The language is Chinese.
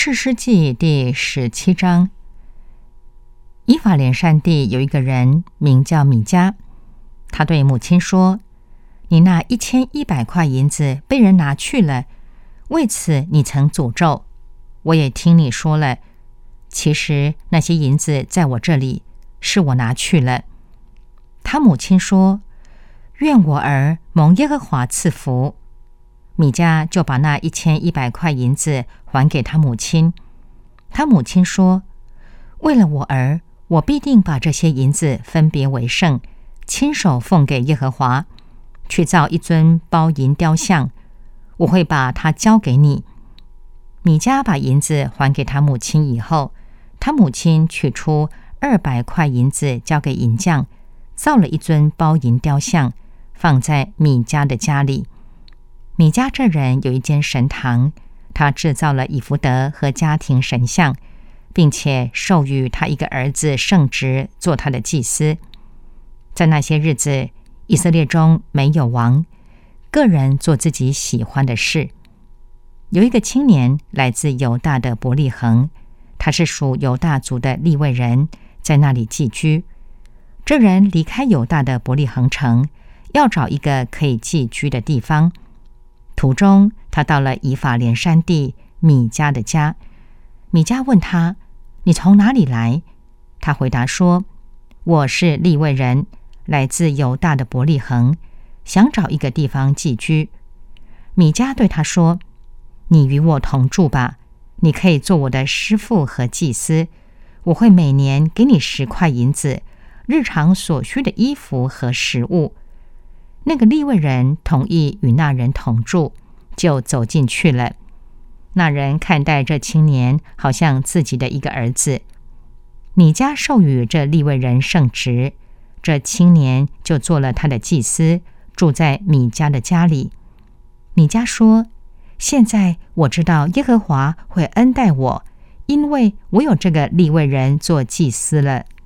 士师记第17章。以法莲山地有一个人名叫米迦，他对母亲说：你那1100块银子被人拿去了，为此你曾诅咒，我也听你说了。其实那些银子在我这里，是我拿去了。他母亲说：愿我儿蒙耶和华赐福。米迦就把那1100块银子还给他母亲。他母亲说：为了我儿，我必定把这些银子分别为圣，亲手奉给耶和华，去造一尊包银雕像，我会把它交给你。米迦把银子还给他母亲以后，他母亲取出200块银子交给银匠，造了一尊包银雕像，放在米迦的家里。米迦这人有一间神堂，他制造了以弗得和家庭神像，并且授予他一个儿子圣职做他的祭司。在那些日子，以色列中没有王，个人做自己喜欢的事。有一个青年来自犹大的伯利恒，他是属犹大族的利未人，在那里寄居。这人离开犹大的伯利恒城，要找一个可以寄居的地方。途中，他到了以法莲山地米迦的家。米迦问他：你从哪里来？他回答说：我是利未人，来自犹大的伯利恒，想找一个地方寄居。米迦对他说：你与我同住吧，你可以做我的师傅和祭司，我会每年给你10块银子，日常所需的衣服和食物。那个利未人同意与那人同住，就走进去了。那人看待这青年好像自己的一个儿子。米迦授予这利未人圣职，这青年就做了他的祭司，住在米迦的家里。米迦说：现在我知道耶和华会恩待我，因为我有这个利未人做祭司了。